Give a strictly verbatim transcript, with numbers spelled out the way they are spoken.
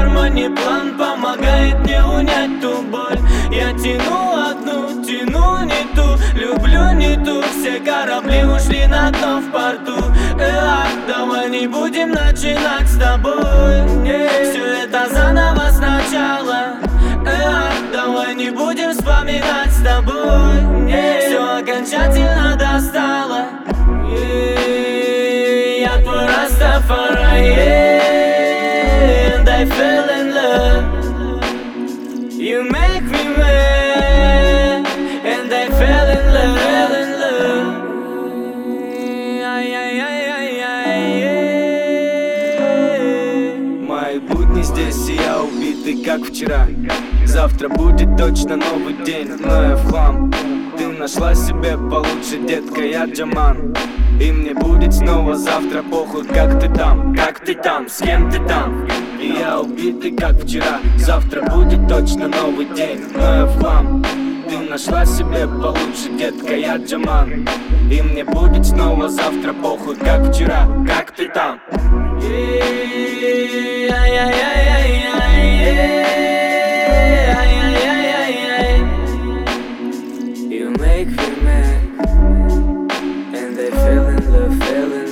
кармане план помогает мне унять ту боль. Я тяну одну, тяну не ту, люблю не ту. Все корабли ушли на дно в порту. Эх, давай не будем начинать с тобой. Все это заново сначала. Эх, давай не будем вспоминать с тобой. Все окончательно достало. Я твой Растафари, and I fell in love. You make me mad, and I fell in love, fell in love. Мои будни здесь, и я убитый, как вчера. Завтра будет точно новый день, но я в хлам. Ты нашла себе получше, детка, я Джаман. И мне будет снова завтра похуй, как ты там, как ты там, с кем ты там. И я убитый, как вчера. Завтра будет точно новый день, но я в хлам. Ты нашла себе получше, детка, я Джаман. И мне будет снова завтра похуй, как вчера, как ты там. You make me mad, and I fell in love, fell in